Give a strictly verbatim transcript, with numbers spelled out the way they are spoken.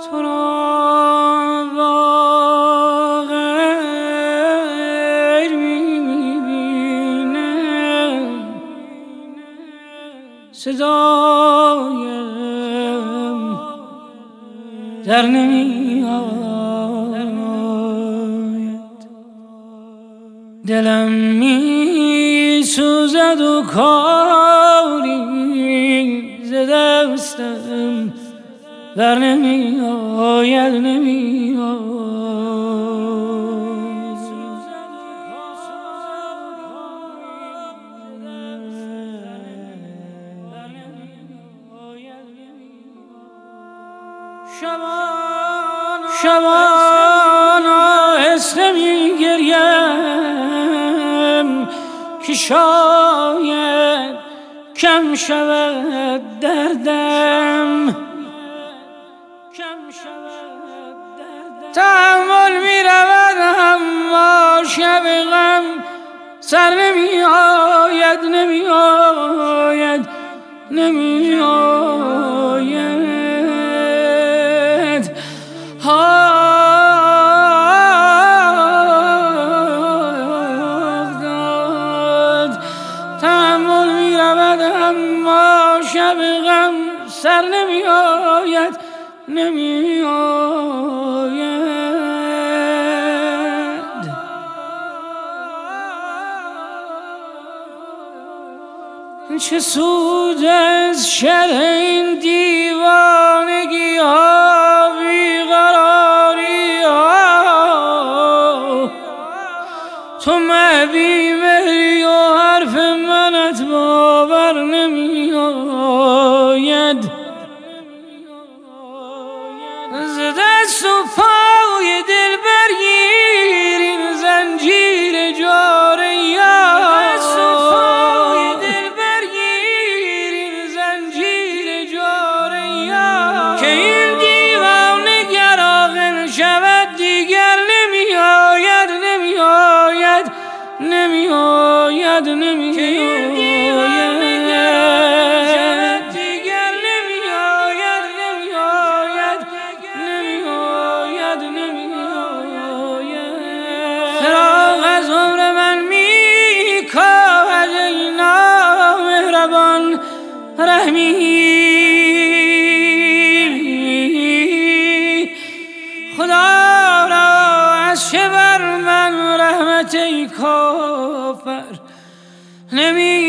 تو را با غیر میبینم، صدایم در نمی آید، دلم می سوزد و کاری ز دستم بر نمی آید، نمی آید. شبان شبان آهسته می گریم که شاید کم شود دردم، تحمل می رود اما شب غم سر نمی آید، نمی آید، نمی آید. تحمل می رود اما شب غم سر نمی آید، نمی آید. چه سود از شر این دیوانگی ها، بیقراری ها، تو محبی مهری و حرف منت باور نمی آید. ز دست و پای دل برگیر این زنجیر جاره یار، دست و پای دل برگیر این زنجیر جاره یار، که این دیوانه گر عاقل شود دیگر نمی آید، نمی آید، نمی آید، نمی آید. فراق از عمر من می کاهد ای نامهربان رحمی، خدا را از چه بر من رحمت ای کافر نمی